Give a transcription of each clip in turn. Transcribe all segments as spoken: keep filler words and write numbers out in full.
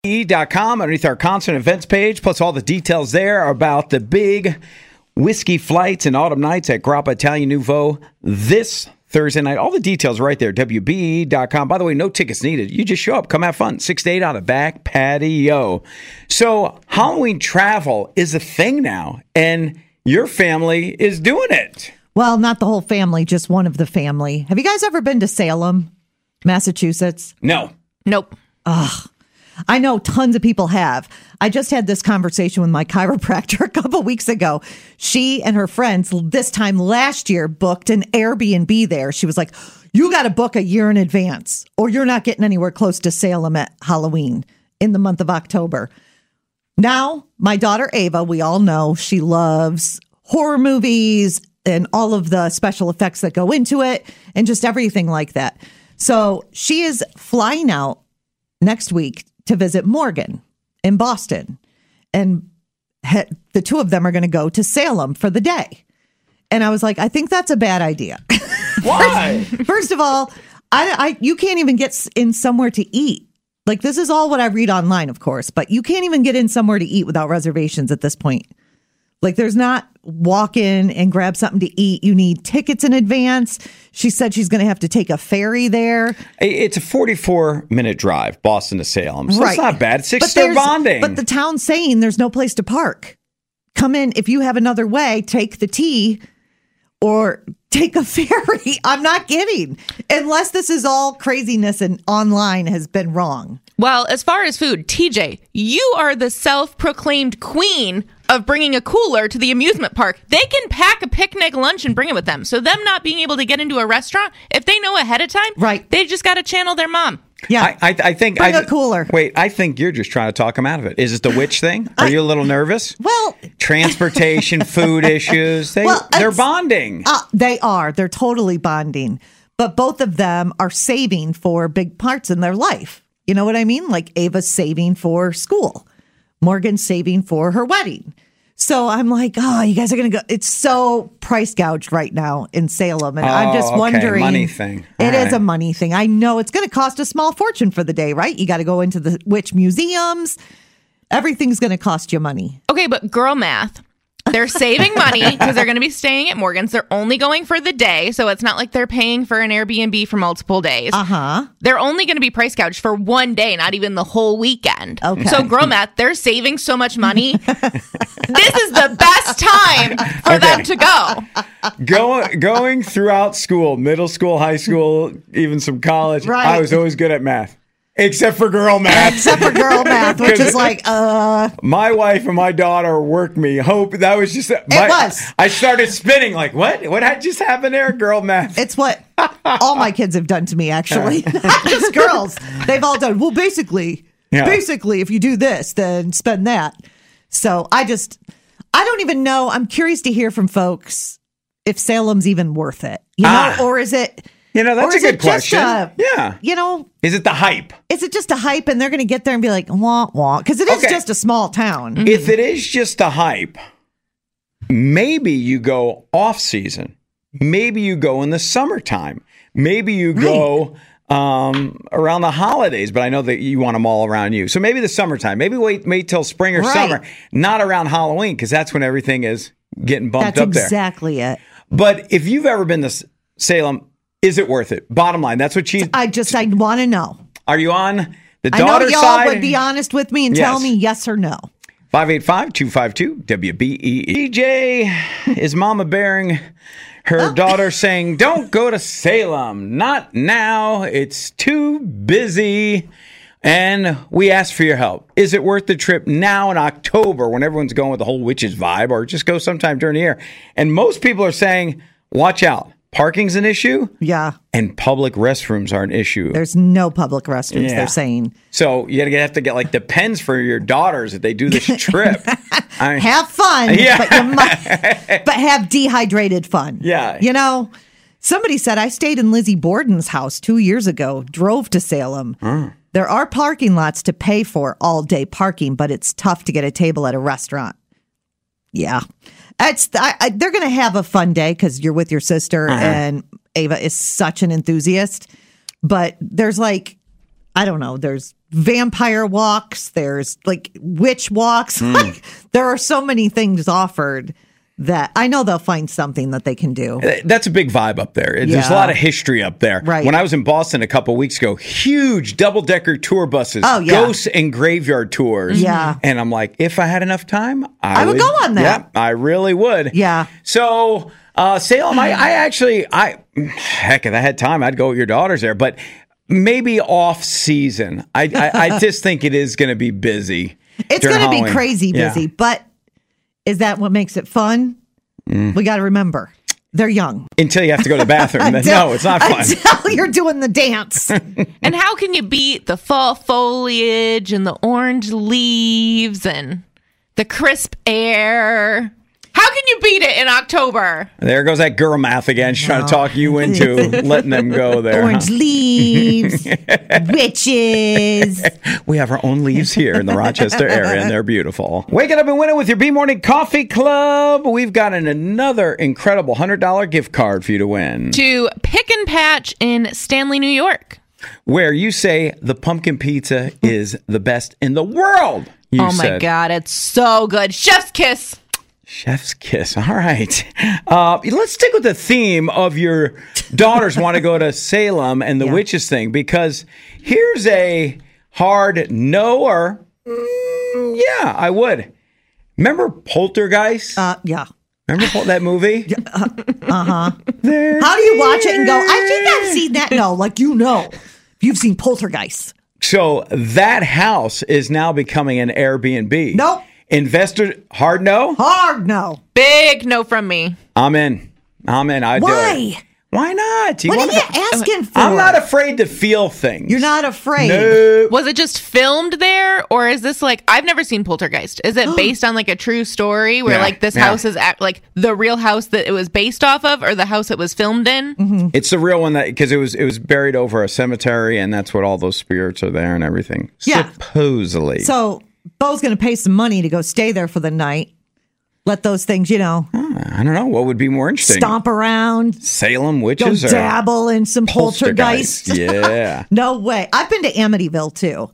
E dot com underneath our concert events page, plus all the details there about the big whiskey flights and autumn nights at Grappa Italian Nouveau this Thursday night. All the details right there, W B E dot com. By the way, no tickets needed. You just show up, come have fun. Six to eight on the back patio. So Halloween travel is a thing now, and your family is doing it. Well, not the whole family, just one of the family. Have you guys ever been to Salem, Massachusetts? No. Nope. Ugh. I know tons of people have. I just had this conversation with my chiropractor a couple weeks ago. She and her friends this time last year booked an Airbnb there. She was like, you got to book a year in advance or you're not getting anywhere close to Salem at Halloween in the month of October. Now, my daughter Ava, we all know she loves horror movies and all of the special effects that go into it and just everything like that. So she is flying out next week to visit Morgan in Boston. And he, the two of them are going to go to Salem for the day. And I was like, I think that's a bad idea. Why? first, first of all, I, I you can't even get in somewhere to eat. Like, this is all what I read online, of course, but you can't even get in somewhere to eat without reservations at this point. Like, there's not walk in and grab something to eat. You need tickets in advance. She said she's going to have to take a ferry there. It's a forty-four minute drive, Boston to Salem. So right. It's not bad. Six but star bonding. But the town's saying there's no place to park. Come in. If you have another way, take the T or take a ferry. I'm not kidding. Unless this is all craziness and online has been wrong. Well, as far as food, T J, you are the self-proclaimed queen of bringing a cooler to the amusement park. They can pack a picnic lunch and bring it with them. So them not being able to get into a restaurant, if they know ahead of time, right, they just got to channel their mom. Yeah, I, I, I think bring I, a cooler. Wait, I think you're just trying to talk them out of it. Is it the witch thing? Are I, you a little nervous? Well, transportation, food issues. They, well, they're bonding. Uh, they are. They're totally bonding. But both of them are saving for big parts in their life. You know what I mean? Like Ava's saving for school. Morgan's saving for her wedding. So I'm like, oh, you guys are going to go. It's so price gouged right now in Salem. And oh, I'm just okay. wondering. Money thing. All it right. is a money thing. I know it's going to cost a small fortune for the day, right? You got to go into the witch museums. Everything's going to cost you money. Okay, but girl math. They're saving money because they're going to be staying at Morgan's. They're only going for the day, so it's not like they're paying for an Airbnb for multiple days. Uh-huh. They're only going to be price gouged for one day, not even the whole weekend. Okay. So, girl math, they're saving so much money. This is the best time for okay. them to go. Go, going throughout school, middle school, high school, even some college, right. I was always good at math. Except for girl math. Except for girl math, which is like, uh... My wife and my daughter worked me. Hope that was just... My, it was. I started spinning like, what? What had just happened there? Girl math. It's what all my kids have done to me, actually. Not just girls. They've all done, well, basically, yeah. basically, if you do this, then spend that. So I just... I don't even know. I'm curious to hear from folks if Salem's even worth it. You know? Ah. Or is it... You know, that's a good question. A, yeah. You know, is it the hype? Is it just a hype and they're going to get there and be like, wah, wah? Because it is okay. just a small town. Mm-hmm. If it is just a hype, maybe you go off season. Maybe you go in the summertime. Maybe you go right. um, around the holidays, but I know that you want them all around you. So maybe the summertime. Maybe wait, wait till spring or right. summer, not around Halloween, because that's when everything is getting bumped that's up there. That's exactly it. But if you've ever been to Salem, is it worth it? Bottom line, that's what she... I just, I want to know. Are you on the daughter side? I know y'all side? Would be honest with me and yes. tell me yes or no. five eight five, two five two, W B E E. D J is mama bearing her oh. daughter saying, don't go to Salem. Not now. It's too busy. And we asked for your help. Is it worth the trip now in October when everyone's going with the whole witches vibe, or just go sometime during the year? And most people are saying, watch out. Parking's an issue. Yeah. And public restrooms are an issue. There's no public restrooms, yeah. they're saying. So you have to get like the pens for your daughters if they do this trip. I mean, have fun, yeah. but, you might, but have dehydrated fun. Yeah. You know, somebody said, I stayed in Lizzie Borden's house two years ago, drove to Salem. Mm. There are parking lots to pay for all day parking, but it's tough to get a table at a restaurant. Yeah. It's I, I, they're going to have a fun day because you're with your sister, uh-huh. and Ava is such an enthusiast. But there's like I don't know. There's vampire walks. There's like witch walks. Mm. Like, there are so many things offered that I know they'll find something that they can do. That's a big vibe up there. There's Yeah. a lot of history up there. Right. When I was in Boston a couple weeks ago, huge double-decker tour buses, Oh, yeah. ghost and graveyard tours. Yeah. And I'm like, if I had enough time, I, I would go on that. Yeah, I really would. Yeah. So uh, Salem, I, I actually, I heck, if I had time, I'd go with your daughters there. But maybe off season. I, I, I just think it is going to be busy. It's during going to be Halloween. crazy busy, Yeah. but is that what makes it fun? Mm. We got to remember, they're young. Until you have to go to the bathroom. Then, Until- no, it's not fun. Until you're doing the dance. And how can you beat the fall foliage and the orange leaves and the crisp air? How can you beat it in October? There goes that girl math again. She's trying to talk you into letting them go there. Orange huh? leaves, witches. We have our own leaves here in the Rochester area, and they're beautiful. Waking up and winning with your B Morning Coffee Club. We've got an, another incredible one hundred dollars gift card for you to win, To Pick and Patch in Stanley, New York. where you say the pumpkin pizza is the best in the world. You Oh my said. God, it's so good. Chef's kiss. Chef's kiss. All right. Uh, let's stick with the theme of your daughters want to go to Salem and the Yeah. witches thing, because here's a hard no or mm, yeah, I would. Remember Poltergeist? Uh, yeah. Remember Pol- that movie? Uh huh. They're How do you watch it and go, I think here. I've seen that? No, like, you know, you've seen Poltergeist. So that house is now becoming an Airbnb. Nope. Investor, hard no? Hard no. Big no from me. I'm in. I'm in. I'd do it. Why? Why not? You What are wanna you go- asking for? I'm not afraid to feel things. You're not afraid. No. Was it just filmed there, or is this like I've never seen Poltergeist? Is it based on like a true story where Yeah, like this yeah. house is at, like the real house that it was based off of, or the house it was filmed in? Mm-hmm. It's the real one that because it was it was buried over a cemetery, and that's what all those spirits are there and everything. Yeah. Supposedly. So Bo's going to pay some money to go stay there for the night. Let those things, you know, I don't know what would be more interesting. stomp around, Salem go witches or dabble in some poltergeist. Yeah. No way. I've been to Amityville too,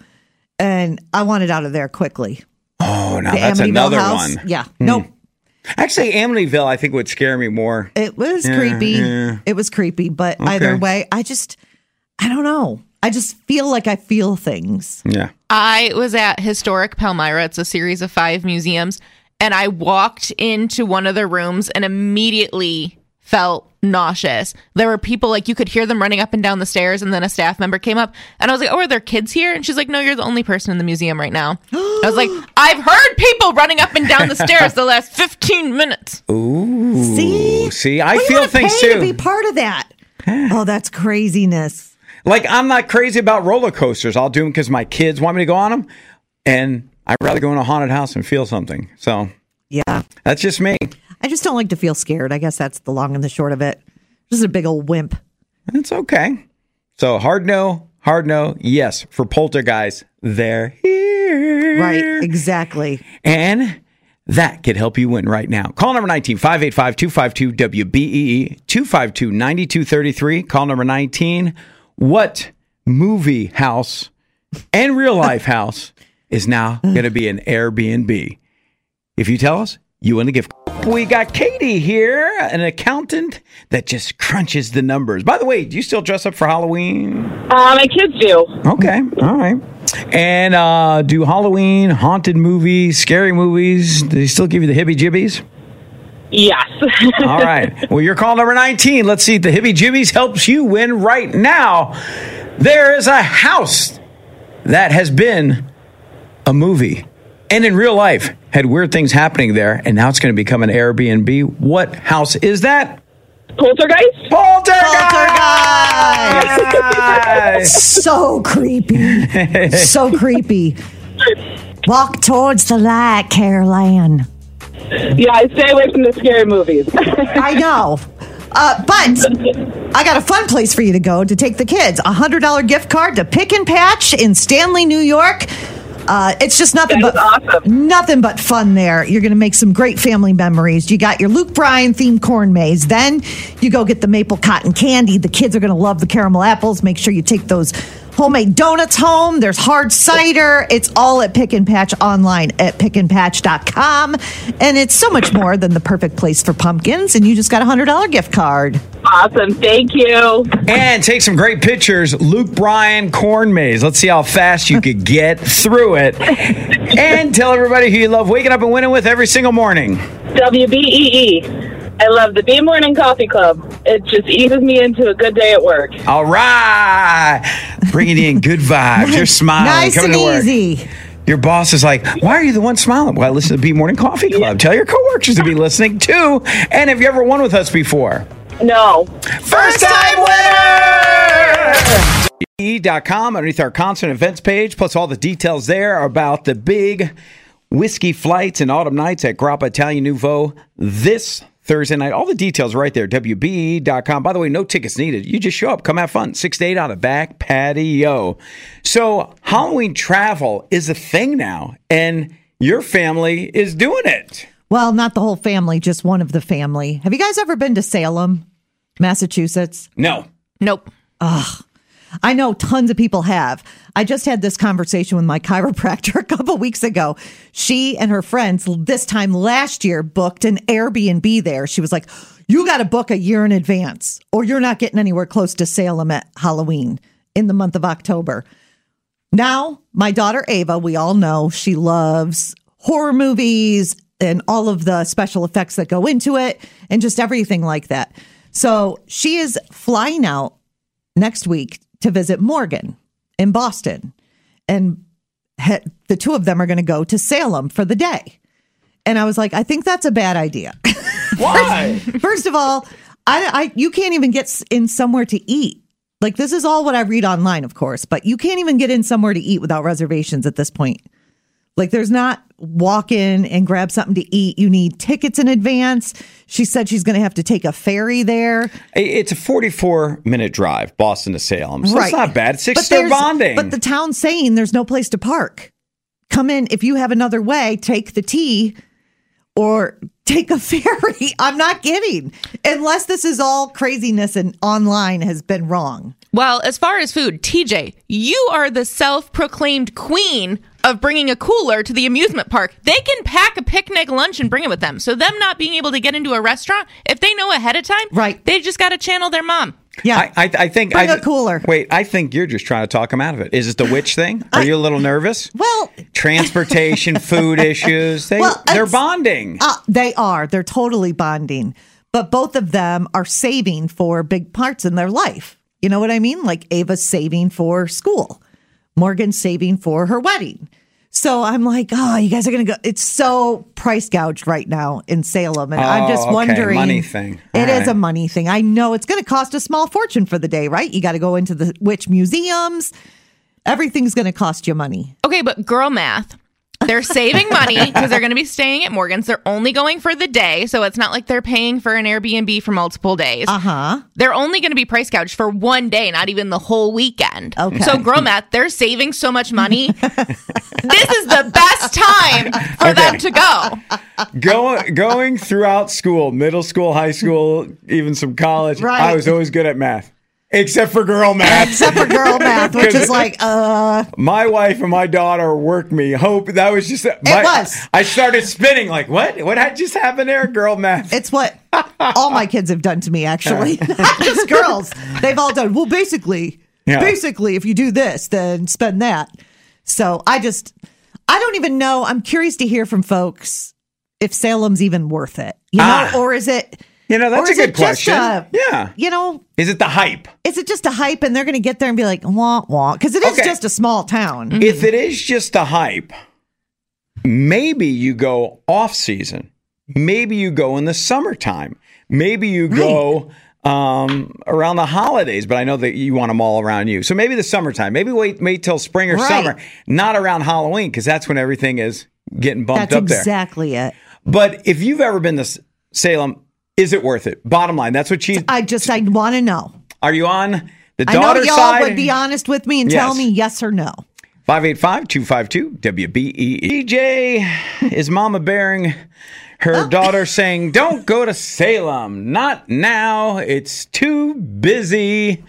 and I wanted out of there quickly. Oh, now The that's Amityville another house. one. Yeah. Nope. Actually, Amityville, I think would scare me more. It was Yeah, creepy. yeah. It was creepy, but either Okay. way, I just, I don't know. I just feel like I feel things. Yeah. I was at Historic Palmyra. It's a series of five museums. And I walked into one of the rooms and immediately felt nauseous. There were people, like, you could hear them running up and down the stairs. And then a staff member came up and I was like, oh, are there kids here? And she's like, no, you're the only person in the museum right now. I was like, I've heard people running up and down the stairs the last fifteen minutes. Ooh. See? See, I Well, you feel wanna things pay too. to be part of that. Oh, that's craziness. Like, I'm not crazy about roller coasters. I'll do them because my kids want me to go on them. And I'd rather go in a haunted house and feel something. So Yeah. that's just me. I just don't like to feel scared. I guess that's the long and the short of it. Just a big old wimp. It's okay. So hard no, hard no, yes. For Poltergeist, they're here. Right. Exactly. And that could help you win right now. Call number nineteen, five eight five, two five two, W B E E, two five two, nine two three three. Call number nineteen. What movie house and real life house is now going to be an Airbnb? If you tell us, you win the gift. We got Katie here, an accountant that just crunches the numbers. By the way, do you still dress up for Halloween? Uh, my kids do. Okay, all right. And uh, do Halloween, haunted movies, scary movies, do they still give you the hibby-jibbies? Yes. All right. Well, you're call number nineteen. Let's see if the hibby-jibbies helps you win right now. There is a house that has been a movie and in real life had weird things happening there, and now it's going to become an Airbnb. What house is that? Poltergeist? Poltergeist! So creepy. So creepy. Walk towards the light, Caroline. Yeah, I stay away from the scary movies. I know. Uh, but I got a fun place for you to go to take the kids. A one hundred dollars gift card to Pick and Patch in Stanley, New York. Uh, it's just nothing That but is awesome. nothing but fun there. You're going to make some great family memories. You got your Luke Bryan themed corn maze. Then you go get the maple cotton candy. The kids are going to love the caramel apples. Make sure you take those homemade donuts home. There's hard cider. It's all at Pick and Patch online at pick and patch dot com. And it's so much more than the perfect place for pumpkins. And you just got a one hundred dollars gift card. Awesome. Thank you. And take some great pictures. Luke Bryan corn maze. Let's see how fast you could get through it. And tell everybody who you love waking up and winning with every single morning. W B E E. I love the B Morning Coffee Club. It just eases me into a good day at work. All right. Bringing in good vibes. You're smiling. Nice coming and to work. easy. Your boss is like, why are you the one smiling? Well, I listen to the B Morning Coffee Club. Yeah. Tell your coworkers to be listening too. And have you ever won with us before? No. First time winner! E dot com underneath our concert events page, plus all the details there about the big whiskey flights and autumn nights at Grappa Italian Nouveau this Thursday night. All the details right there, W B E dot com. By the way, no tickets needed. You just show up, come have fun. Six to eight on the back patio. So Halloween travel is a thing now, and your family is doing it. Well, not the whole family, just one of the family. Have you guys ever been to Salem, Massachusetts? No. Nope. I know tons of people have. I just had this conversation with my chiropractor a couple weeks ago. She and her friends this time last year booked an Airbnb there. She was like, you got to book a year in advance or you're not getting anywhere close to Salem at Halloween in the month of October. Now, my daughter Ava, we all know she loves horror movies and all of the special effects that go into it and just everything like that. So she is flying out next week to visit Morgan in Boston. And he, the two of them are going to go to Salem for the day. And I was like, I think that's a bad idea. Why? First, first of all, I, I you can't even get s- in somewhere to eat. Like, this is all what I read online, of course, but you can't even get in somewhere to eat without reservations at this point. Like, there's not walk in and grab something to eat. You need tickets in advance. She said she's going to have to take a ferry there. It's a forty-four minute drive, Boston to Salem. So it's not bad. Six But star there's- bonding. But the town's saying there's no place to park. Come in. If you have another way, take the T or take a ferry. I'm not kidding. Unless this is all craziness and online has been wrong. Well, as far as food, T J, you are the self-proclaimed queen of bringing a cooler to the amusement park. They can pack a picnic lunch and bring it with them. So them not being able to get into a restaurant, if they know ahead of time, Right. they just got to channel their mom. Yeah. I, I, I think Bring I, a cooler. Wait, I think you're just trying to talk him out of it. Is it the witch thing? Are you a little nervous? Well, Transportation, food issues. They, Well, they're it's- bonding. Uh, they are. They're totally bonding. But both of them are saving for big parts in their life. You know what I mean? Like Ava's saving for school. Morgan's saving for her wedding. So I'm like, oh, you guys are going to go. It's so price gouged right now in Salem. And I'm just Oh, okay. wondering. Money thing. It All is right. a money thing. I know it's going to cost a small fortune for the day, right? You got to go into the witch museums. Everything's going to cost you money. Okay, but girl math. They're saving money because they're going to be staying at Morgan's. They're only going for the day, so it's not like they're paying for an Airbnb for multiple days. Uh huh. They're only going to be price gouged for one day, not even the whole weekend. Okay. So, girl math, they're saving so much money. This is the best time for them to go. Go, going throughout school, middle school, high school, even some college, Right. I was always good at math. Except for girl math. Except for girl math, which is like, uh, My wife and my daughter worked me. Hope that was just. My, was. I started spinning like, what? What had just happened there? Girl math. it's what all my kids have done to me, actually. Not just girls. They've all done, well, basically, Yeah. basically, if you do this, then spend that. So I just, I don't even know. I'm curious to hear from folks if Salem's even worth it, you know, Ah. or is it, You know, that's or a is it good just question. a- Yeah. you know, Is it the hype? is it just a hype and they're going to get there and be like, wah, wah? Because it is Okay. just a small town. If it is just a hype, maybe you go off season. Maybe you go in the summertime. Maybe you go um, around the holidays, but I know that you want them all around you. So maybe the summertime. Maybe wait wait till spring or Right. summer, not around Halloween, because that's when everything is getting bumped That's up there. exactly it. But if you've ever been to S- Salem, is it worth it? Bottom line, that's what she. I just, I want to know. Are you on the I know daughter y'all side? would be honest with me and tell Yes. me yes or no. five eight five, two five two, W B E E. D J is mama bearing her daughter saying, don't go to Salem. Not now. It's too busy.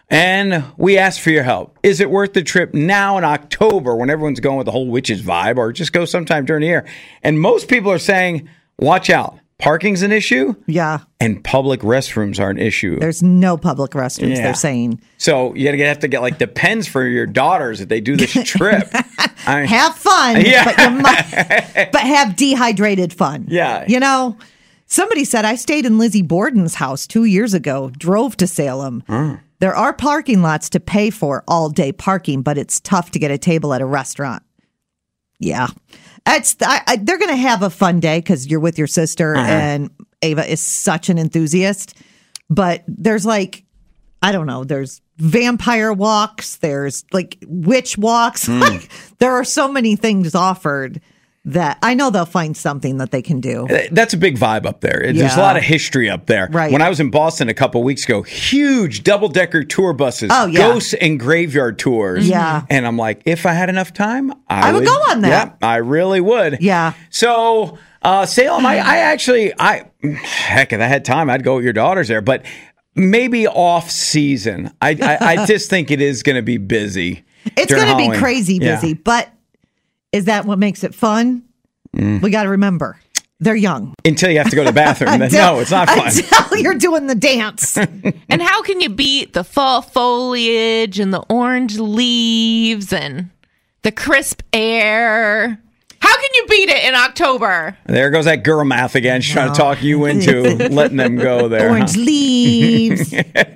And we asked for your help. Is it worth the trip now in October when everyone's going with the whole witches vibe, or just go sometime during the year? And most people are saying, watch out. Parking's an issue. Yeah. And public restrooms are an issue. There's no public restrooms, Yeah. they're saying. So you have to get like the pens for your daughters if they do this trip. I mean, Have fun, Yeah. but, you might, but have dehydrated fun. Yeah. You know, somebody said, I stayed in Lizzie Borden's house two years ago, drove to Salem. Mm. There are parking lots to pay for all day parking, but it's tough to get a table at a restaurant. Yeah. It's I, I, they're going to have a fun day because you're with your sister, Uh-huh. and Ava is such an enthusiast. But there's like, I don't know, there's vampire walks, there's like witch walks. Hmm. Like, there are so many things offered that I know they'll find something that they can do. That's a big vibe up there. There's Yeah. a lot of history up there. Right. When I was in Boston a couple weeks ago, huge double-decker tour buses, Oh, yeah. ghost and graveyard tours. Yeah. And I'm like, if I had enough time, I, I would go on that. Yeah, I really would. Yeah. So uh, Salem, I, I actually, I heck, if I had time, I'd go with your daughters there. But maybe off season. I, I, I just think it is going to be busy. It's during going to be Halloween. crazy Yeah. busy, but is that what makes it fun? Mm. We got to remember, they're young. Until you have to go to the bathroom. Then, Until- no, it's not fun. Until you're doing the dance. And how can you beat the fall foliage and the orange leaves and the crisp air? How can you beat it in October? There goes that girl math again. She's trying to talk you into letting them go there. Orange huh? leaves,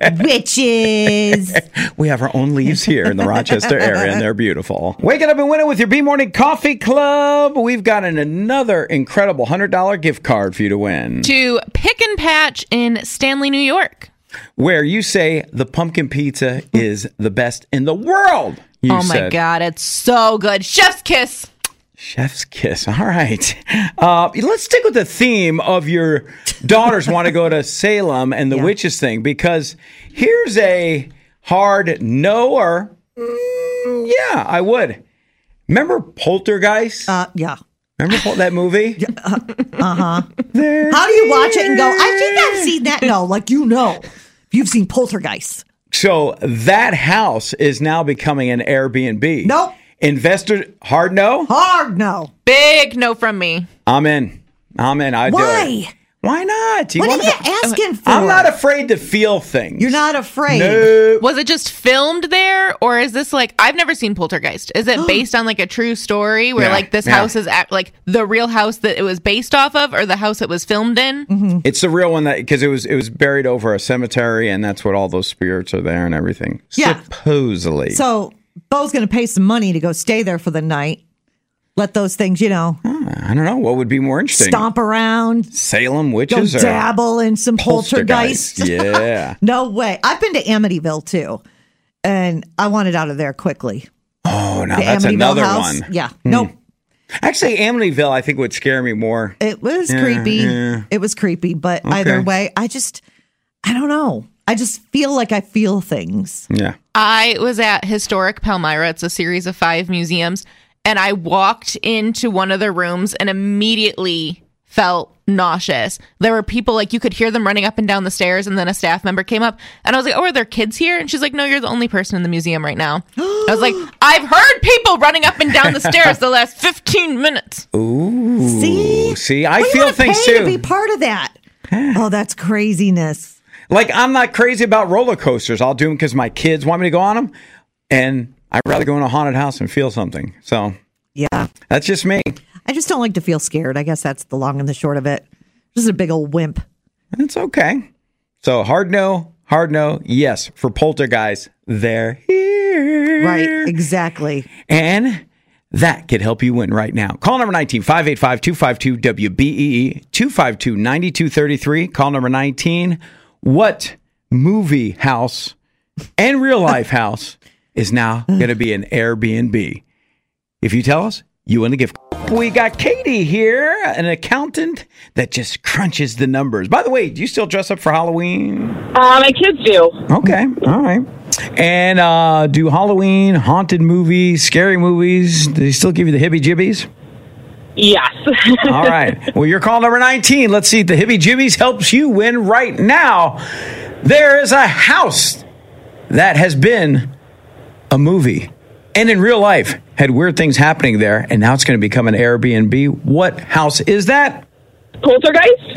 witches. We have our own leaves here in the Rochester area, and they're beautiful. Waking up and winning with your B Morning Coffee Club. We've got an, another incredible one hundred dollars gift card for you to win, To Pick and Patch in Stanley, New York. where you say the pumpkin pizza is the best in the world. You Oh my said. God, it's so good. Chef's kiss. Chef's kiss. All right. Uh, let's stick with the theme of your daughters want to go to Salem and the Yeah. witches thing, because here's a hard no or mm, yeah, I would. Remember Poltergeist? Uh, yeah. Remember Pol- that movie? Uh huh. How do you watch it and go, I think I've seen that? No, like, you know, you've seen Poltergeist. So that house is now becoming an Airbnb. Nope. Investor, hard no? Hard no. Big no from me. I'm in. I'm in. I do it. Why? Why not? Do What wanna are you go- asking for? I'm not afraid to feel things. You're not afraid. No. Was it just filmed there, or is this like, I've never seen Poltergeist? Is it based on like a true story where Yeah, like this yeah. house is at, like the real house that it was based off of, or the house it was filmed in? Mm-hmm. It's the real one that because it was it was buried over a cemetery, and that's what all those spirits are there and everything. Yeah. Supposedly. So Bo's going to pay some money to go stay there for the night. Let those things, you know, I don't know what would be more interesting. stomp around, Salem go witches or dabble in some poltergeist. Yeah. No way. I've been to Amityville too, and I wanted out of there quickly. Oh, now The that's Amityville another house. one. Hmm. Yeah. Nope. Actually, Amityville, I think would scare me more. It was Yeah, creepy. yeah. It was creepy, but either way, I just, I don't know. I just feel like I feel things. Yeah. I was at Historic Palmyra. It's a series of five museums. And I walked into one of the rooms and immediately felt nauseous. There were people, like, you could hear them running up and down the stairs. And then a staff member came up and I was like, oh, are there kids here? And she's like, no, you're the only person in the museum right now. I was like, I've heard people running up and down the stairs the last fifteen minutes. Ooh. See? See, I What do you feel wanna things pay too. to be part of that. Oh, that's craziness. Like, I'm not crazy about roller coasters. I'll do them because my kids want me to go on them. And I'd rather go in a haunted house and feel something. So Yeah. that's just me. I just don't like to feel scared. I guess that's the long and the short of it. Just a big old wimp. It's okay. So hard no, hard no, yes. For Poltergeist, they're here. Right. Exactly. And that could help you win right now. Call number nineteen, five eight five, two five two, W B E E, two five two, nine two three three. Call number nineteen. What movie house and real life house is now going to be an Airbnb? If you tell us, you win the gift. We got Katie here, an accountant that just crunches the numbers. By the way, do you still dress up for Halloween? Uh, my kids do. Okay, all right. And uh, do Halloween, haunted movies, scary movies, do they still give you the hibby-jibbies? Yes. All right. Well, you're call number nineteen. Let's see if the hibby-jibbies helps you win right now. There is a house that has been a movie and in real life had weird things happening there, and now it's going to become an Airbnb. What house is that? Poltergeist?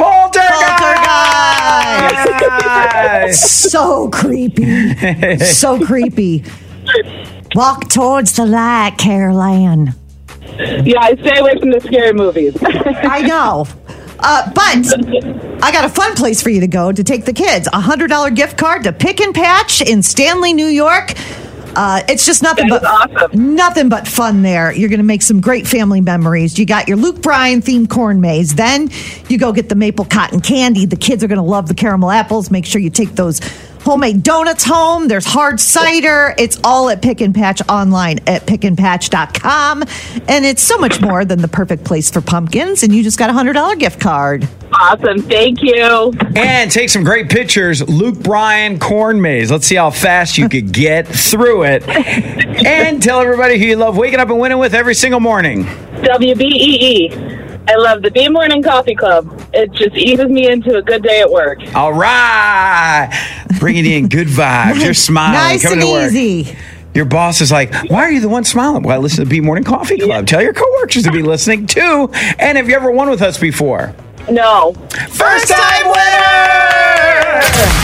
Poltergeist! So creepy. So creepy. Walk towards the light, Carol Ann. Yeah, I stay away from the scary movies. I know. Uh, but I got a fun place for you to go to take the kids. A one hundred dollars gift card to Pick and Patch in Stanley, New York. Uh, it's just nothing That but is awesome. nothing but fun there. You're going to make some great family memories. You got your Luke Bryan themed corn maze. Then you go get the maple cotton candy. The kids are going to love the caramel apples. Make sure you take those homemade donuts home. There's hard cider. It's all at Pick and Patch online at pick and patch dot com. And it's so much more than the perfect place for pumpkins. And you just got a one hundred dollars gift card. Awesome. Thank you. And take some great pictures. Luke Bryan corn maze. Let's see how fast you could get through it. And tell everybody who you love waking up and winning with every single morning. W B E E. I love the B Morning Coffee Club. It just eases me into a good day at work. All right. Bringing in good vibes. You're smiling. Nice coming and to work. easy. Your boss is like, why are you the one smiling? Well, I listen to the B Morning Coffee Club. Yeah. Tell your coworkers to be listening too. And have you ever won with us before? No. First time winner!